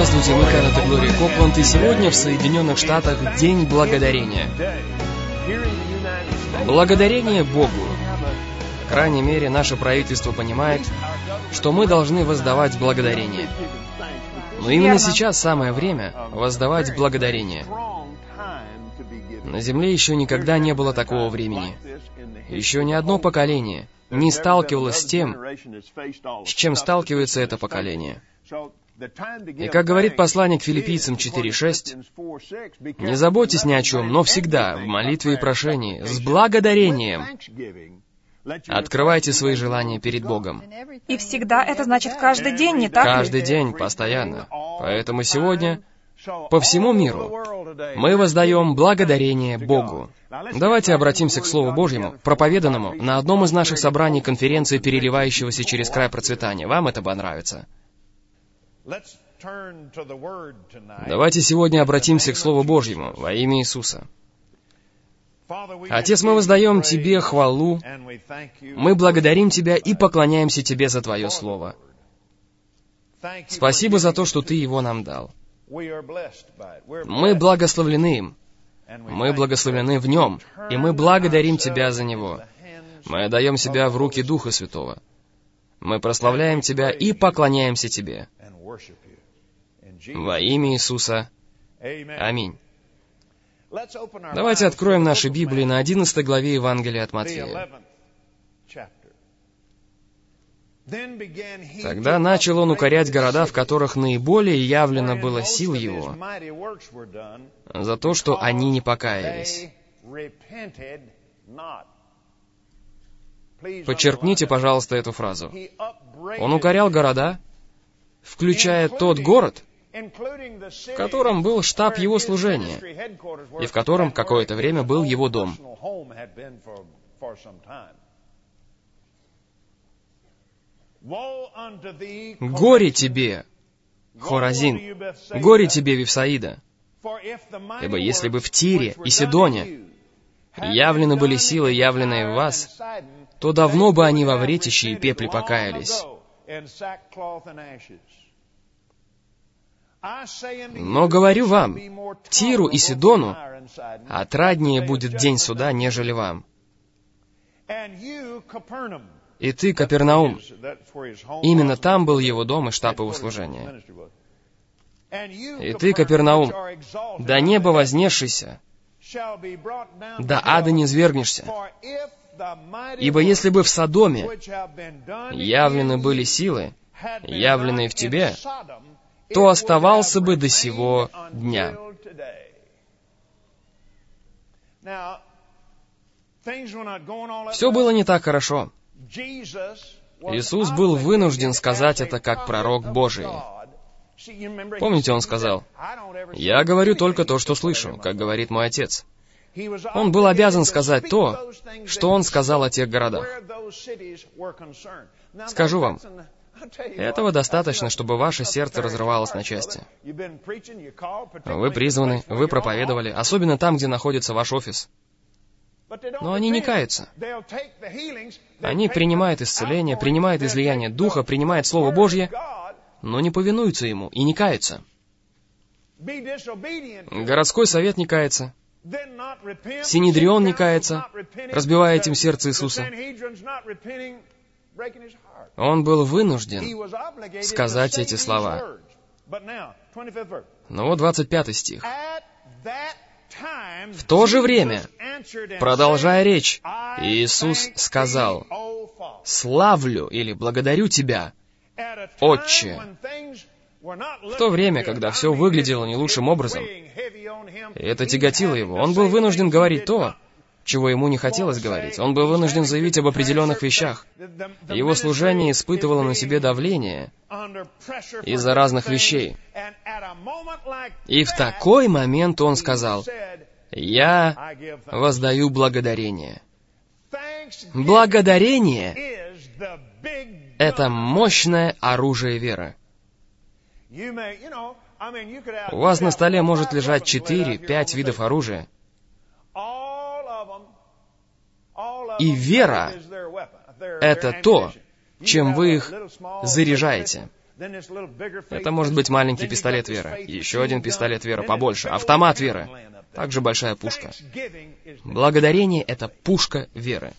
Здравствуйте, мы Кеннет и Глория Копланд, и сегодня в Соединенных Штатах День Благодарения. Благодарение Богу. По крайней мере, наше правительство понимает, что мы должны воздавать благодарение. Но именно сейчас самое время воздавать благодарение. На Земле еще никогда не было такого времени. Еще ни одно поколение не сталкивалось с тем, с чем сталкивается это поколение. И как говорит послание к Филиппийцам 4:6, «Не заботьтесь ни о чем, но всегда, в молитве и прошении, с благодарением, открывайте свои желания перед Богом». И всегда это значит каждый день, не так ли? Каждый день, постоянно. Поэтому сегодня по всему миру мы воздаем благодарение Богу. Давайте обратимся к Слову Божьему, проповеданному на одном из наших собраний конференции переливающегося через край процветания. Вам это понравится. Давайте сегодня обратимся к Слову Божьему во имя Иисуса. Отец, мы воздаем Тебе хвалу, мы благодарим Тебя и поклоняемся Тебе за Твое Слово. Спасибо за то, что Ты его нам дал. Мы благословлены им, мы благословлены в нем, и мы благодарим Тебя за него. Мы отдаем себя в руки Духа Святого. Мы прославляем Тебя и поклоняемся Тебе. Во имя Иисуса. Аминь. Давайте откроем наши Библии на 11 главе Евангелия от Матфея. Тогда начал он укорять города, в которых наиболее явлено было сил его, за то, что они не покаялись. Подчеркните, пожалуйста, эту фразу. Он укорял города, включая тот город, в котором был штаб его служения, и в котором какое-то время был его дом. «Горе тебе, Хоразин! Горе тебе, Вифсаида! Ибо если бы в Тире и Сидоне явлены были силы, явленные в вас, то давно бы они во вретище и пепле покаялись. Но говорю вам, Тиру и Сидону отраднее будет день суда, нежели вам. И ты, Капернаум, именно там был его дом и штаб его служения. И ты, Капернаум, до неба вознесшийся, до ада не низвергнешься. Ибо если бы в Содоме явлены были силы, явленные в тебе, то оставался бы до сего дня». Все было не так хорошо. Иисус был вынужден сказать это как пророк Божий. Помните, Он сказал, «Я говорю только то, что слышу, как говорит мой Отец». Он был обязан сказать то, что Он сказал о тех городах. Скажу вам, этого достаточно, чтобы ваше сердце разрывалось на части. Вы призваны, вы проповедовали, особенно там, где находится ваш офис. Но они не каются. Они принимают исцеление, принимают излияние Духа, принимают Слово Божье, но не повинуются Ему и не каются. Городской совет не кается. Синедрион не кается, разбивая этим сердце Иисуса. Он был вынужден сказать эти слова. Но вот 25 стих. «В то же время, продолжая речь, Иисус сказал, «Славлю» или «Благодарю Тебя, Отче». В то время, когда все выглядело не лучшим образом, и это тяготило его, он был вынужден говорить то, чего ему не хотелось говорить. Он был вынужден заявить об определенных вещах. Его служение испытывало на себе давление из-за разных вещей. И в такой момент он сказал, «Я воздаю благодарение». Благодарение — это мощное оружие веры. У вас на столе может лежать 4-5 видов оружия. И вера — это то, чем вы их заряжаете. Это может быть маленький пистолет веры, еще один пистолет веры побольше, автомат веры, также большая пушка. Благодарение — это пушка веры.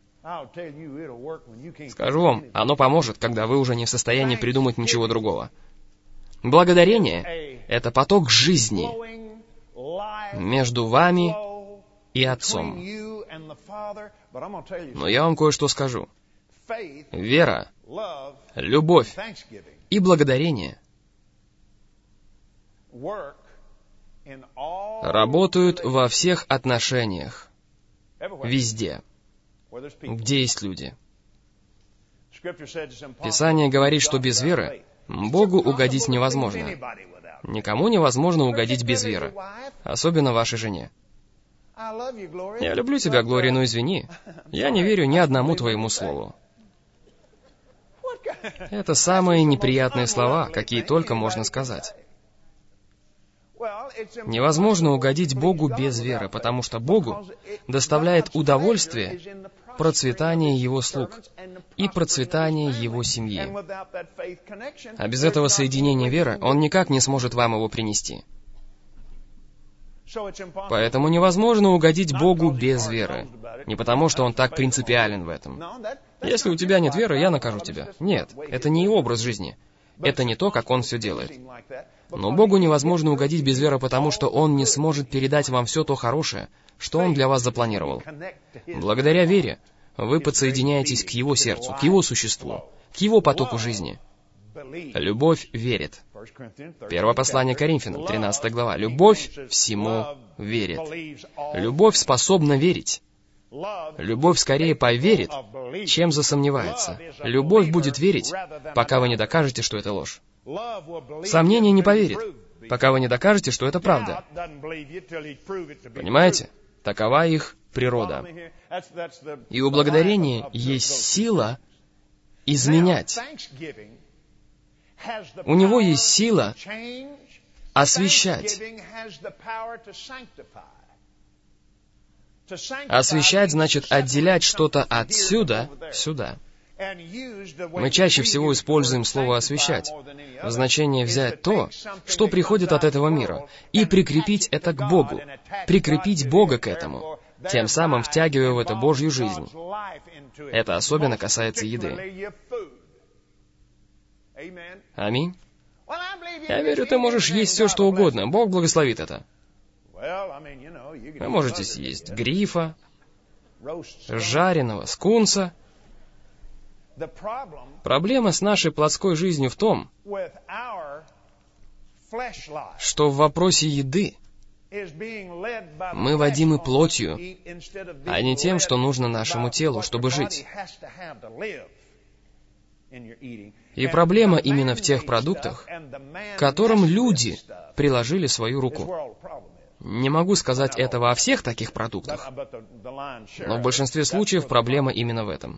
Скажу вам, оно поможет, когда вы уже не в состоянии придумать ничего другого. Благодарение — это поток жизни между вами и Отцом. Но я вам кое-что скажу. Вера, любовь и благодарение работают во всех отношениях, везде, где есть люди. Писание говорит, что без веры Богу угодить невозможно. Никому невозможно угодить без веры, особенно вашей жене. Я люблю тебя, Глория, но извини, я не верю ни одному твоему слову. Это самые неприятные слова, какие только можно сказать. Невозможно угодить Богу без веры, потому что Богу доставляет удовольствие процветание Его слуг и процветание Его семьи. А без этого соединения веры Он никак не сможет вам его принести. Поэтому невозможно угодить Богу без веры. Не потому, что Он так принципиален в этом. Если у тебя нет веры, я накажу тебя. Нет, это не Его образ жизни. Это не то, как Он все делает. Но Богу невозможно угодить без веры, потому что Он не сможет передать вам все то хорошее, что Он для вас запланировал. Благодаря вере вы подсоединяетесь к Его сердцу, к Его существу, к Его потоку жизни. Любовь верит. Первое послание Коринфянам, 13 глава. Любовь всему верит. Любовь способна верить. Любовь скорее поверит, чем засомневается. Любовь будет верить, пока вы не докажете, что это ложь. Сомнение не поверит, пока вы не докажете, что это правда. Понимаете? Такова их природа. И у благодарения есть сила изменять. У него есть сила освящать. Освящать значит отделять что-то отсюда сюда. Мы чаще всего используем слово «освящать» в значении взять то, что приходит от этого мира, и прикрепить это к Богу, прикрепить Бога к этому, тем самым втягивая в это Божью жизнь. Это особенно касается еды. Аминь. Я верю, ты можешь есть все, что угодно. Бог благословит это. Вы можете съесть грифа, жареного скунса. Проблема с нашей плотской жизнью в том, что в вопросе еды мы водимы плотью, а не тем, что нужно нашему телу, чтобы жить. И проблема именно в тех продуктах, к которым люди приложили свою руку. Не могу сказать этого о всех таких продуктах, но в большинстве случаев проблема именно в этом.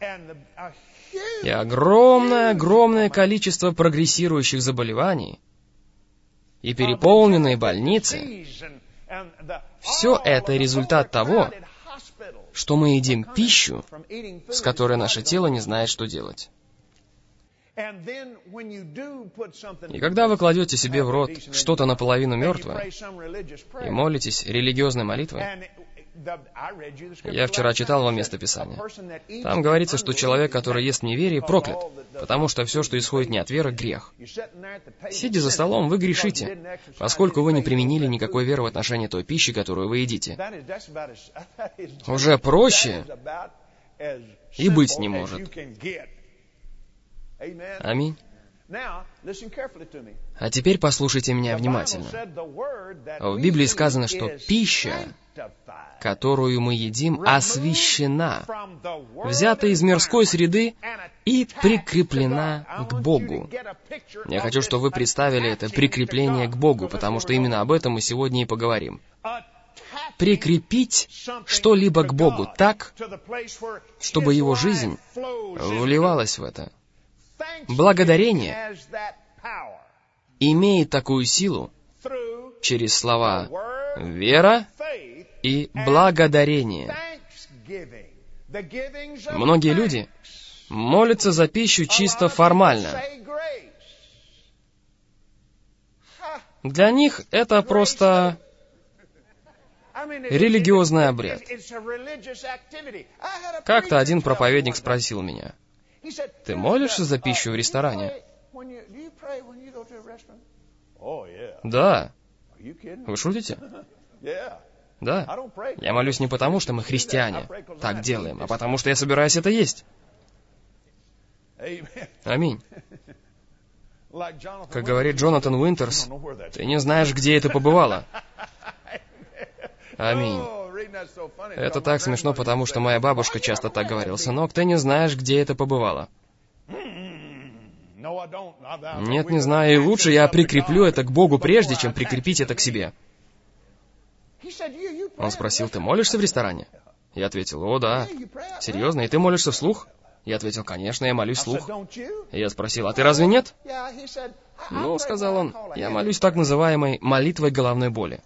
И огромное количество прогрессирующих заболеваний и переполненные больницы — все это результат того, что мы едим пищу, с которой наше тело не знает, что делать. И когда вы кладете себе в рот что-то наполовину мертвое и молитесь религиозной молитвой, я вчера читал вам место Писания. Там говорится, что человек, который ест в неверии, проклят, потому что все, что исходит не от веры, — грех. Сидя за столом, вы грешите, поскольку вы не применили никакой веры в отношении той пищи, которую вы едите. Уже проще и быть не может. Аминь. А теперь послушайте меня внимательно. В Библии сказано, что пища, которую мы едим, освящена, взята из мирской среды и прикреплена к Богу. Я хочу, чтобы вы представили это прикрепление к Богу, потому что именно об этом мы сегодня и поговорим. Прикрепить что-либо к Богу так, чтобы Его жизнь вливалась в это. Благодарение имеет такую силу через слова «вера» и «благодарение». Многие люди молятся за пищу чисто формально. Для них это просто религиозный обряд. Как-то один проповедник спросил меня: «Ты молишься за пищу в ресторане?» «Да». «Вы шутите?» «Да. Я молюсь не потому, что мы христиане так делаем, а потому, что я собираюсь это есть». Аминь. Как говорит Джонатан Уинтерс, ты не знаешь, где это побывало. Аминь. Это так смешно, потому что моя бабушка часто так говорила: «Сынок, ты не знаешь, где это побывало». Нет, не знаю, и лучше я прикреплю это к Богу, прежде чем прикрепить это к себе. Он спросил: «Ты молишься в ресторане?» Я ответил: «О, да». «Серьезно? И ты молишься вслух?» Я ответил: «Конечно, я молюсь вслух». И я спросил: «А ты разве нет?» «Ну, — сказал он, — я молюсь так называемой молитвой головной боли».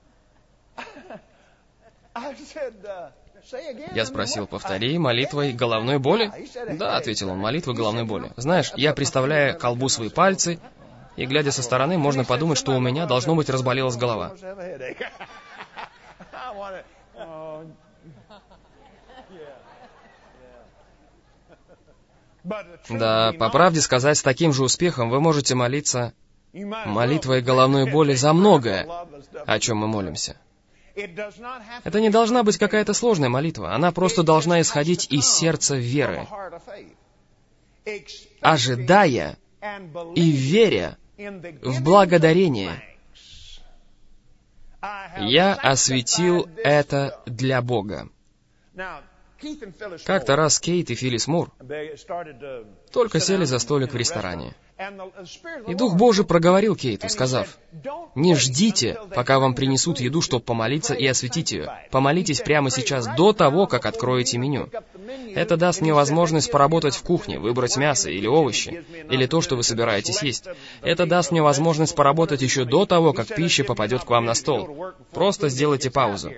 Я спросил: «Повтори, молитвой головной боли?» «Да, — ответил он, — молитвой головной боли. Знаешь, я представляю к колбу свои пальцы, и, глядя со стороны, можно подумать, что у меня, должно быть, разболелась голова». Да, по правде сказать, с таким же успехом вы можете молиться молитвой головной боли за многое, о чем мы молимся. Это не должна быть какая-то сложная молитва, она просто должна исходить из сердца веры, ожидая и веря в благодарение. Я осветил это для Бога. Как-то раз Кейт и Филлис Мур только сели за столик в ресторане. И Дух Божий проговорил Кейту, сказав: «Не ждите, пока вам принесут еду, чтобы помолиться и осветить ее. Помолитесь прямо сейчас, до того, как откроете меню. Это даст мне возможность поработать в кухне, выбрать мясо или овощи, или то, что вы собираетесь есть. Это даст мне возможность поработать еще до того, как пища попадет к вам на стол. Просто сделайте паузу».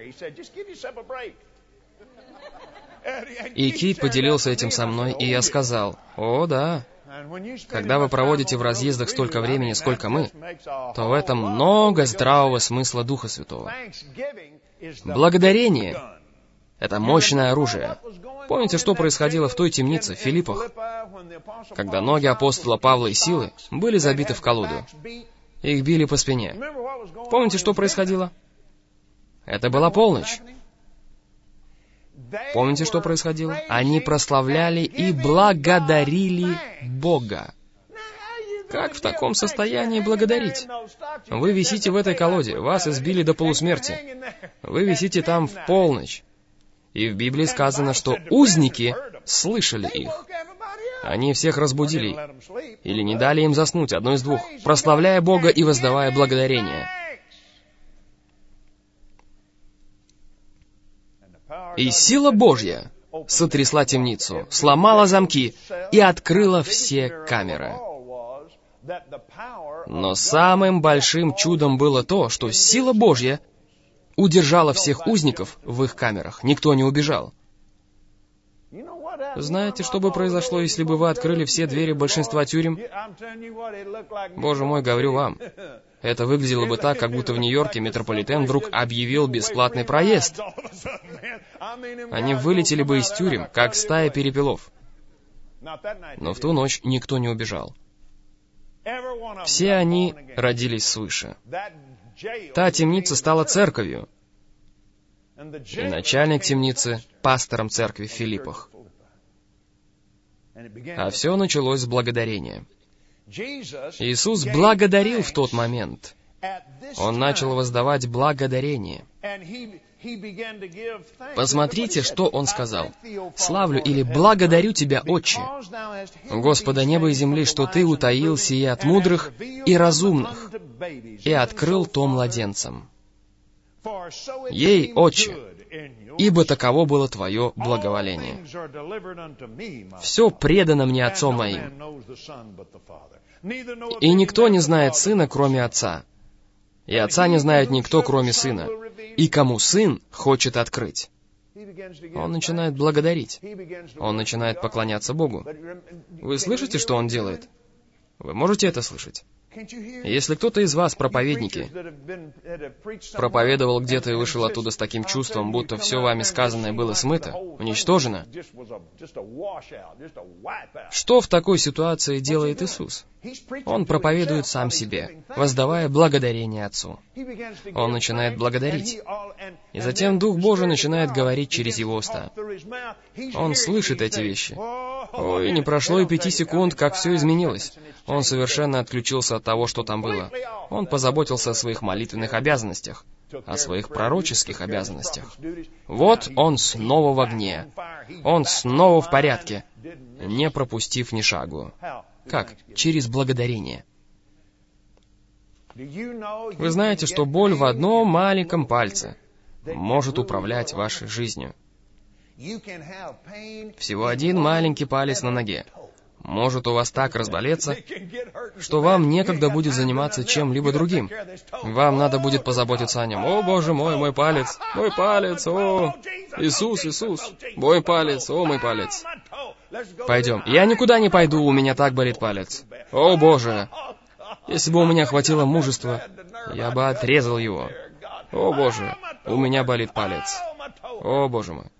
И Кейт поделился этим со мной, и я сказал: «О, да. Когда вы проводите в разъездах столько времени, сколько мы, то в этом много здравого смысла Духа Святого. Благодарение — это мощное оружие. Помните, что происходило в той темнице, в Филиппах, когда ноги апостола Павла и Силы были забиты в колоду? Их били по спине. Помните, что происходило? Это была полночь. Помните, что происходило? Они прославляли и благодарили Бога. Как в таком состоянии благодарить? Вы висите в этой колоде, вас избили до полусмерти. Вы висите там в полночь. И в Библии сказано, что узники слышали их. Они всех разбудили, или не дали им заснуть, одно из двух, прославляя Бога и воздавая благодарение. И сила Божья сотрясла темницу, сломала замки и открыла все камеры. Но самым большим чудом было то, что сила Божья удержала всех узников в их камерах. Никто не убежал. Знаете, что бы произошло, если бы вы открыли все двери большинства тюрем? Боже мой, говорю вам, это выглядело бы так, как будто в Нью-Йорке метрополитен вдруг объявил бесплатный проезд. Они вылетели бы из тюрем, как стая перепелов. Но в ту ночь никто не убежал. Все они родились свыше. Та темница стала церковью, и начальник темницы — пастором церкви в Филиппах. А все началось с благодарения. Иисус благодарил в тот момент. Он начал воздавать благодарение. Посмотрите, что Он сказал. «Славлю или благодарю Тебя, Отче, Господа неба и земли, что Ты утаил сие от мудрых и разумных и открыл то младенцам. Ей, Отче, ибо таково было Твое благоволение. Все предано мне Отцом моим, и никто не знает Сына, кроме Отца, и Отца не знает никто, кроме Сына, и кому Сын хочет открыть». Он начинает благодарить. Он начинает поклоняться Богу. Вы слышите, что Он делает? Вы можете это слышать? Если кто-то из вас, проповедники, проповедовал где-то и вышел оттуда с таким чувством, будто все вами сказанное было смыто, уничтожено, что в такой ситуации делает Иисус? Он проповедует сам себе, воздавая благодарение Отцу. Он начинает благодарить. И затем Дух Божий начинает говорить через его уста. Он слышит эти вещи. Ой, не прошло и 5 секунд, как все изменилось. Он совершенно отключился от того, что там было. Он позаботился о своих молитвенных обязанностях, о своих пророческих обязанностях. Вот он снова в огне. Он снова в порядке, не пропустив ни шагу. Как? Через благодарение. Вы знаете, что боль в одном маленьком пальце может управлять вашей жизнью. Всего один маленький палец на ноге может у вас так разболеться, что вам некогда будет заниматься чем-либо другим. Вам надо будет позаботиться о нем. О, Боже мой, мой палец, о, Иисус, Иисус, мой палец, о, мой палец. Пойдем. Я никуда не пойду, у меня так болит палец. О, Боже, если бы у меня хватило мужества, я бы отрезал его. О, Боже, у меня болит палец. О, Боже мой.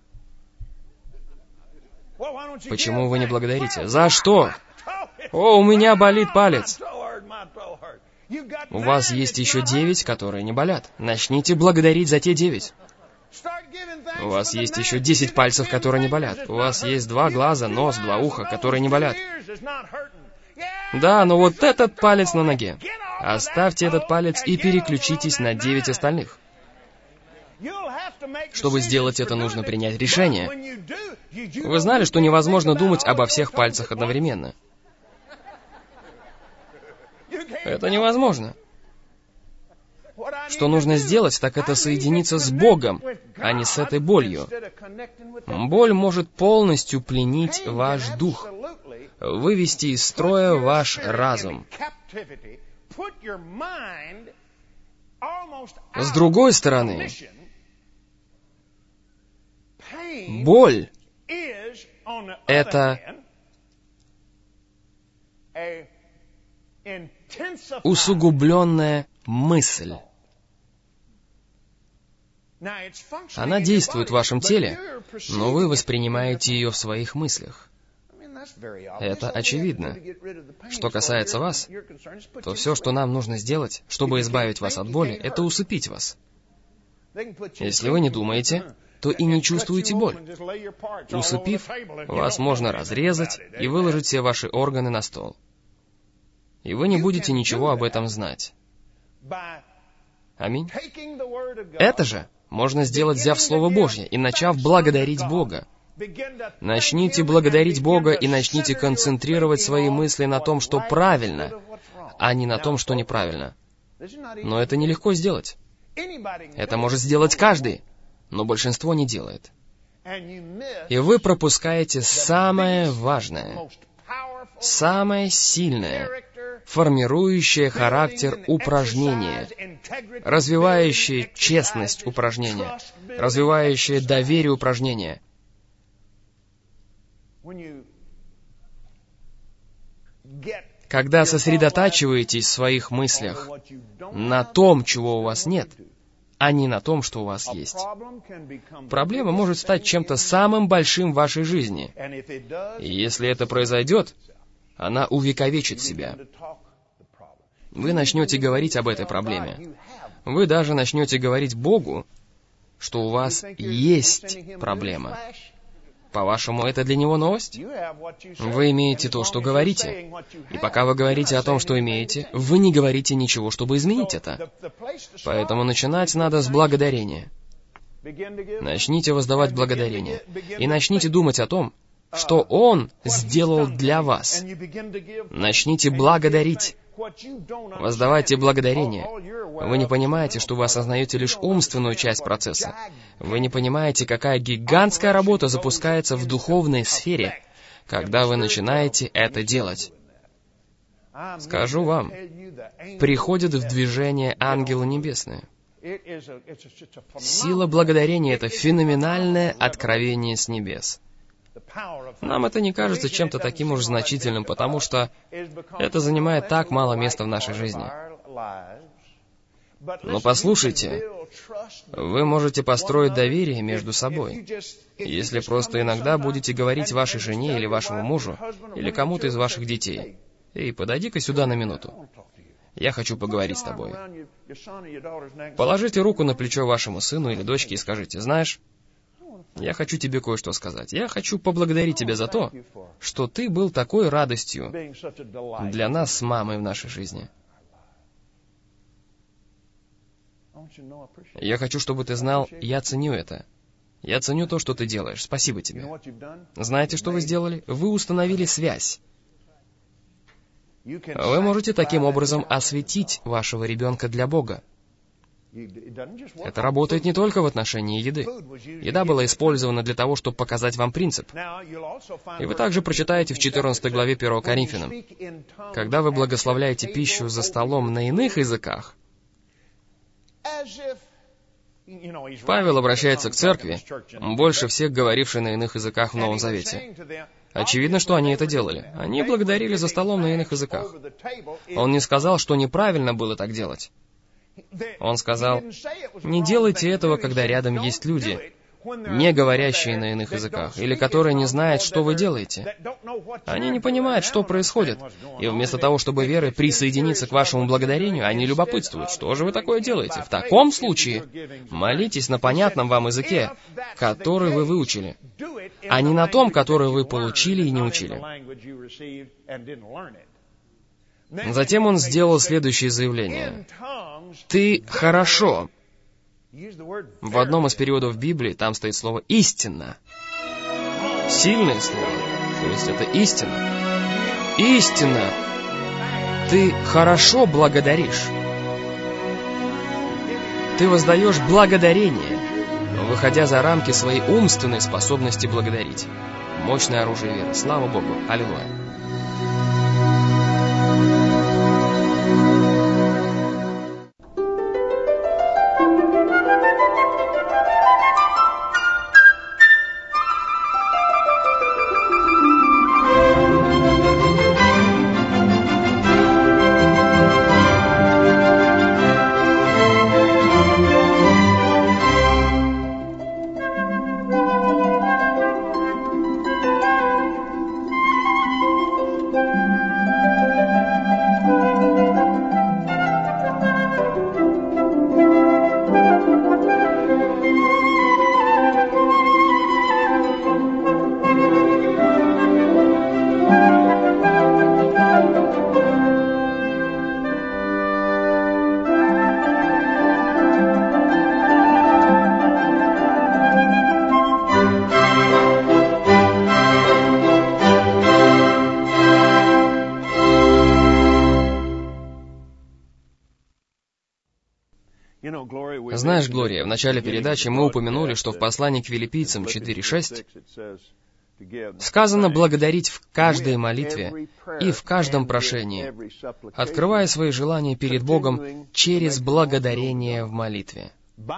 Почему вы не благодарите? За что? О, у меня болит палец. У вас есть еще 9, которые не болят. Начните благодарить за те 9. У вас есть еще 10 пальцев, которые не болят. У вас есть 2 глаза, нос, 2 уха, которые не болят. Да, но вот этот палец на ноге. Оставьте этот палец и переключитесь на 9 остальных. Чтобы сделать это, нужно принять решение. Вы знали, что невозможно думать обо всех пальцах одновременно? Это невозможно. Что нужно сделать, так это соединиться с Богом, а не с этой болью. Боль может полностью пленить ваш дух, вывести из строя ваш разум. С другой стороны, боль — это усугубленная мысль. Она действует в вашем теле, но вы воспринимаете ее в своих мыслях. Это очевидно. Что касается вас, то все, что нам нужно сделать, чтобы избавить вас от боли, это усыпить вас. Если вы не думаете, то и не чувствуете боль. Усыпив, вас можно разрезать и выложить все ваши органы на стол. И вы не будете ничего об этом знать. Аминь. Это же можно сделать, взяв Слово Божье и начав благодарить Бога. Начните благодарить Бога и начните концентрировать свои мысли на том, что правильно, а не на том, что неправильно. Но это нелегко сделать. Это может сделать каждый, но большинство не делает. И вы пропускаете самое важное, самое сильное, формирующее характер упражнение, развивающее честность упражнения, развивающее доверие упражнения. Когда сосредотачиваетесь в своих мыслях на том, чего у вас нет, а не на том, что у вас есть, проблема может стать чем-то самым большим в вашей жизни. И если это произойдет, она увековечит себя. Вы начнете говорить об этой проблеме. Вы даже начнете говорить Богу, что у вас есть проблема. По-вашему, это для Него новость? Вы имеете то, что говорите. И пока вы говорите о том, что имеете, вы не говорите ничего, чтобы изменить это. Поэтому начинать надо с благодарения. Начните воздавать благодарение. И начните думать о том, что Он сделал для вас. Начните благодарить. Воздавайте благодарение. Вы не понимаете, что вы осознаете лишь умственную часть процесса. Вы не понимаете, какая гигантская работа запускается в духовной сфере, когда вы начинаете это делать. Скажу вам, приходят в движение ангелы небесные. Сила благодарения — это феноменальное откровение с небес. Нам это не кажется чем-то таким уж значительным, потому что это занимает так мало места в нашей жизни. Но послушайте, вы можете построить доверие между собой, если просто иногда будете говорить вашей жене или вашему мужу, или кому-то из ваших детей: «Эй, подойди-ка сюда на минуту. Я хочу поговорить с тобой». Положите руку на плечо вашему сыну или дочке и скажите: «Знаешь, я хочу тебе кое-что сказать. Я хочу поблагодарить тебя за то, что ты был такой радостью для нас с мамой в нашей жизни. Я хочу, чтобы ты знал, я ценю это. Я ценю то, что ты делаешь. Спасибо тебе». Знаете, что вы сделали? Вы установили связь. Вы можете таким образом осветить вашего ребенка для Бога. Это работает не только в отношении еды. Еда была использована для того, чтобы показать вам принцип. И вы также прочитаете в 14 главе 1 Коринфянам: когда вы благословляете пищу за столом на иных языках, Павел обращается к церкви, больше всех говорившей на иных языках в Новом Завете. Очевидно, что они это делали. Они благодарили за столом на иных языках. Он не сказал, что неправильно было так делать. Он сказал: не делайте этого, когда рядом есть люди, не говорящие на иных языках, или которые не знают, что вы делаете. Они не понимают, что происходит. И вместо того, чтобы верой присоединиться к вашему благодарению, они любопытствуют: что же вы такое делаете? В таком случае молитесь на понятном вам языке, который вы выучили, а не на том, который вы получили и не учили. Затем он сделал следующее заявление: «Ты хорошо». В одном из переводов Библии там стоит слово «истинно». Сильное слово, то есть это истина. Истинно. Ты хорошо благодаришь. Ты воздаешь благодарение, выходя за рамки своей умственной способности благодарить. Мощное оружие веры. Слава Богу. Аллилуйя. Знаешь, Глория, в начале передачи мы упомянули, что в послании к Филиппийцам 4:6 сказано благодарить в каждой молитве и в каждом прошении, открывая свои желания перед Богом через благодарение в молитве.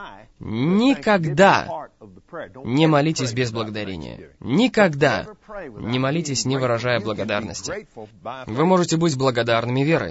Никогда не молитесь без благодарения. Никогда не молитесь, не выражая благодарности. Вы можете быть благодарными верой.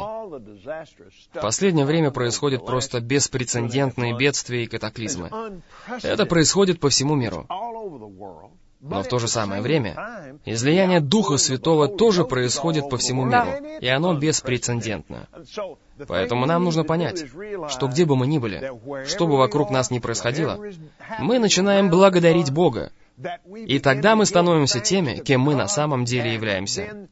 В последнее время происходят просто беспрецедентные бедствия и катаклизмы. Это происходит по всему миру. Но в то же самое время излияние Духа Святого тоже происходит по всему миру, и оно беспрецедентно. Поэтому нам нужно понять, что где бы мы ни были, что бы вокруг нас ни происходило, мы начинаем благодарить Бога, и тогда мы становимся теми, кем мы на самом деле являемся.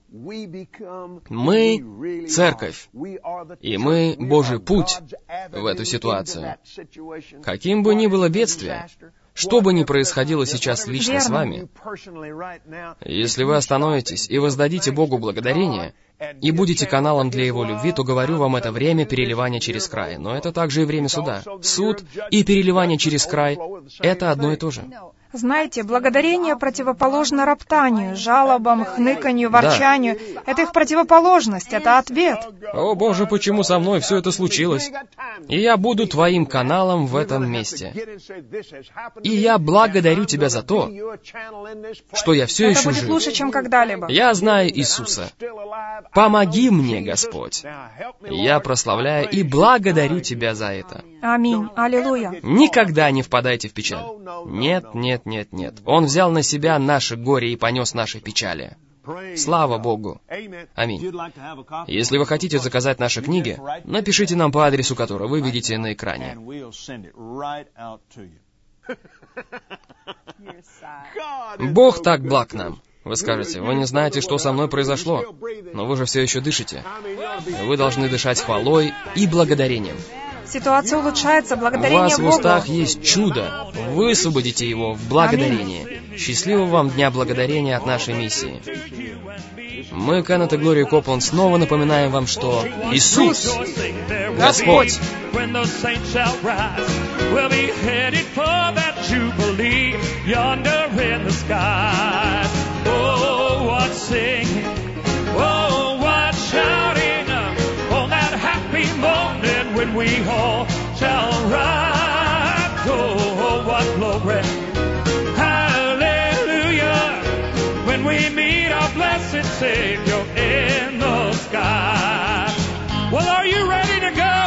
Мы — Церковь, и мы — Божий путь в эту ситуацию. Каким бы ни было бедствие, что бы ни происходило сейчас лично с вами, если вы остановитесь и воздадите Богу благодарение, и будете каналом для Его любви, то говорю вам, это время переливания через край. Но это также и время суда. Суд и переливание через край — это одно и то же. Знаете, благодарение противоположно роптанию, жалобам, хныканью, ворчанию. Это их противоположность, это ответ. О, Боже, почему со мной все это случилось? И я буду твоим каналом в этом месте. И я благодарю тебя за то, что я все еще Это будет жив. лучше, чем когда-либо. Я знаю Иисуса. Помоги мне, Господь. Я прославляю и благодарю тебя за это. Аминь. Аллилуйя. Никогда не впадайте в печаль. Нет, нет, нет, нет. Он взял на себя наше горе и понес наши печали. Слава Богу. Аминь. Если вы хотите заказать наши книги, напишите нам по адресу, который вы видите на экране. Бог так благ нам. Вы скажете, вы не знаете, что со мной произошло, но вы же все еще дышите. Вы должны дышать хвалой и благодарением. Ситуация улучшается У благодарение вас в Богу. устах есть чудо. Высвободите его в благодарении. Счастливого вам Дня Благодарения от нашей миссии. Мы, Кеннет и Глория Копланд, снова напоминаем вам, что Иисус — Господь. When the saints shall rise, we'll be headed for that jubilee yonder in the skies. Oh, what singing, oh, what shouting on that happy moment when we all shall rise. Oh, what glory, hallelujah, when we meet our blessed Savior in the sky. Well, are you ready to go?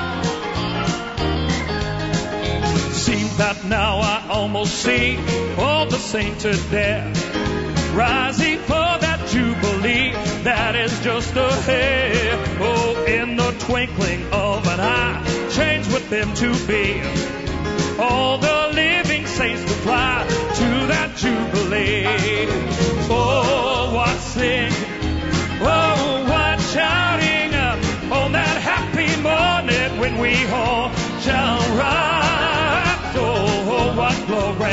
Seems that now I almost see all the saints there rising for that jubilee that is just ahead. Oh, in the twinkling of an eye, change with them to be all the living saints to fly to that jubilee. Oh, what singing, oh, what shouting on that happy morning when we all shall rise. Oh, what glory,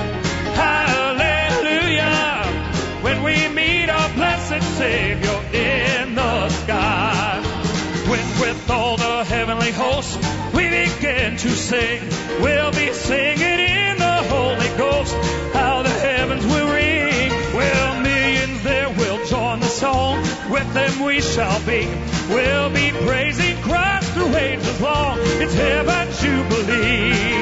hallelujah, when we meet our blessed Savior in the sky. When with all the heavenly hosts we begin to sing, we'll be singing in the Holy Ghost, how the heavens will ring. Well, millions there will join the song, with them we shall be. We'll be praising Christ through ages long, it's heaven jubilee.